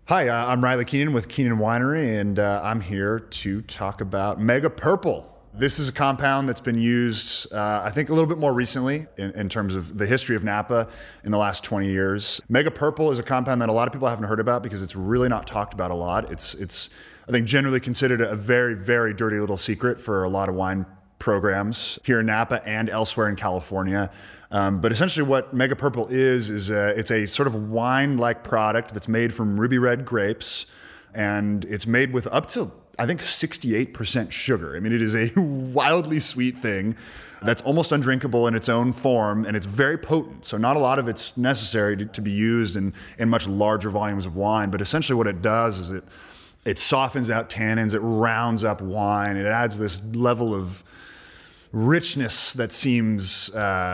Hi, I'm Riley Keenan with Keenan Winery, and I'm here to talk about Mega Purple. This is a compound that's been used, I think, a little bit more recently in terms of the history of Napa in the last 20 years. Mega Purple is a compound that a lot of people haven't heard about because it's really not talked about a lot. It's I think, generally considered a very, very dirty little secret for a lot of wine programs here in Napa and elsewhere in California. But essentially what Mega Purple is it's a sort of wine-like product that's made from ruby red grapes, and it's made with up to, I think, 68% sugar. I mean, it is a wildly sweet thing that's almost undrinkable in its own form, and it's very potent. So not a lot of it's necessary to be used in much larger volumes of wine, but essentially what it does is it softens out tannins, it rounds up wine, it adds this level of richness that seems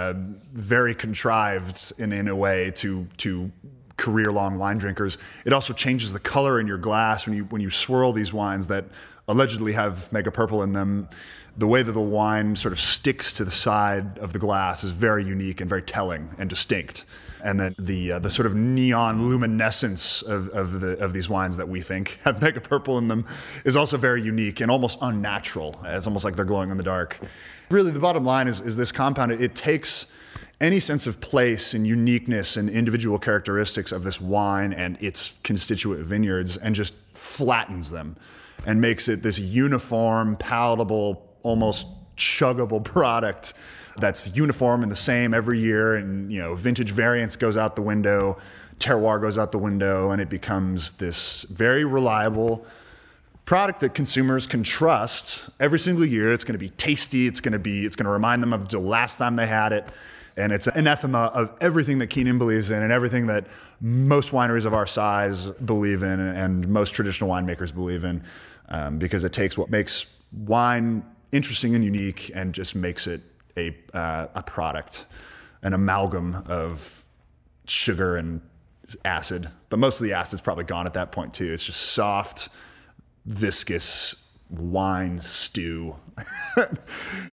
very contrived in a way to career-long wine drinkers. It also changes the color in your glass when you swirl these wines that allegedly have Mega Purple in them. The way that the wine sort of sticks to the side of the glass is very unique and very telling and distinct. And that the sort of neon luminescence of these wines that we think have Mega Purple in them is also very unique and almost unnatural. It's almost like they're glowing in the dark. Really, the bottom line is this compound, it takes any sense of place and uniqueness and individual characteristics of this wine and its constituent vineyards and just flattens them and makes it this uniform, palatable, almost chuggable product that's uniform and the same every year. And, vintage variance goes out the window, terroir goes out the window, and it becomes this very reliable product that consumers can trust every single year. It's going to be tasty. It's going to remind them of the last time they had it. And it's an anathema of everything that Keenan believes in and everything that most wineries of our size believe in and most traditional winemakers believe in, because it takes what makes wine interesting and unique and just makes it a product, an amalgam of sugar and acid. But most of the acid's probably gone at that point too. It's just soft, viscous wine stew.